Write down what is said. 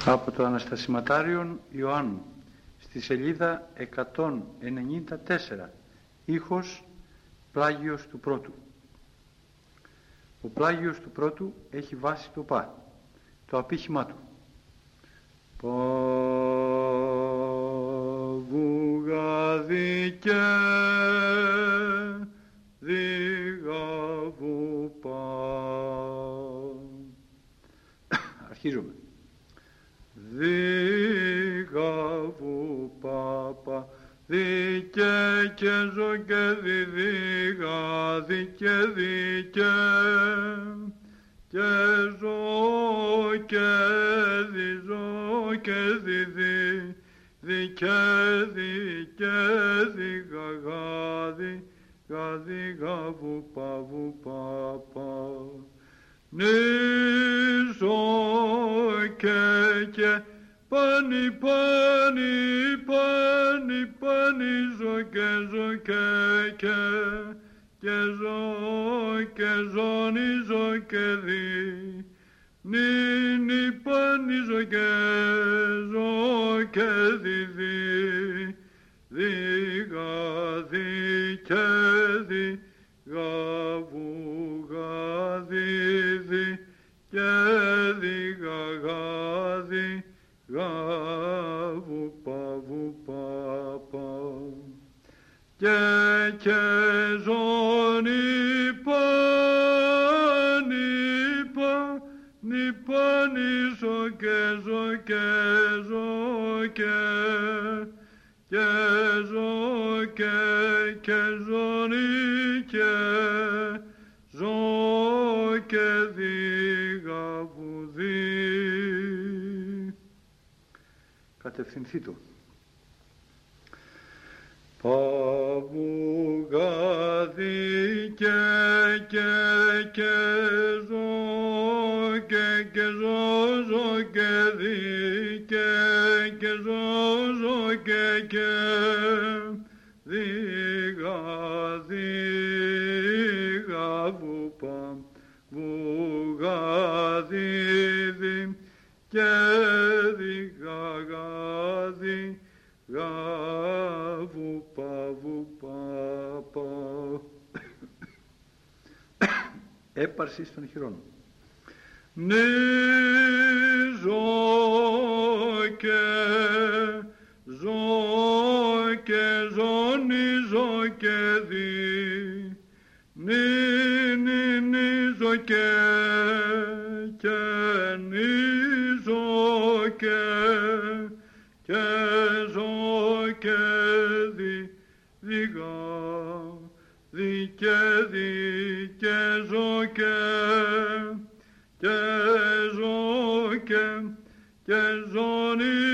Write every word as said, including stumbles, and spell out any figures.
Από το Αναστασιματάριον Ιωάννου, στη σελίδα εκατόν ενενήντα τέσσερα, ήχος Πλάγιος του Πρώτου. Ο Πλάγιος του Πρώτου έχει βάση το πα, το απήχημά του. Παβουγαδικέ δίγαβου πα. Αρχίζουμε. Δίγαβου πάπα, δικέ και ζω και διδίγα, δικέ δικέ, και ζω και διζω και διδί, δικέ δικέ διγαγάδι, γαδίγαβου παβου πάπα. Νίζω και και πάνι πάνι πάνι πάνι ζω και ζω και και και ζω και ζω νίζω και δι νι νι πάνι ζω και ζω και δι δι δι γαδι και δι γαβου γαδι δι και δι γαγαδι γαβου παβου παπα. Και και ζώνη πάνι πα νι πάνι ζω και ζω και ζω και και ζω και και ζώνη και ζω και δίγαβου δι. Κατευθυνθήτω. Παβουγάδι και και και ζω και και ζω ζω και δι και και ζω ζω και και δίγα δίγαβου πα βουγάδι δι και διγαγάδι γαβου παβου παπα. Έπαρση των χειρών. Νίζω και ζω και ζω νίζω και δι νι νι νίζω και και νίζω και και ζω και δι διγα δι και δι και ζω και και ζω και και ζω νι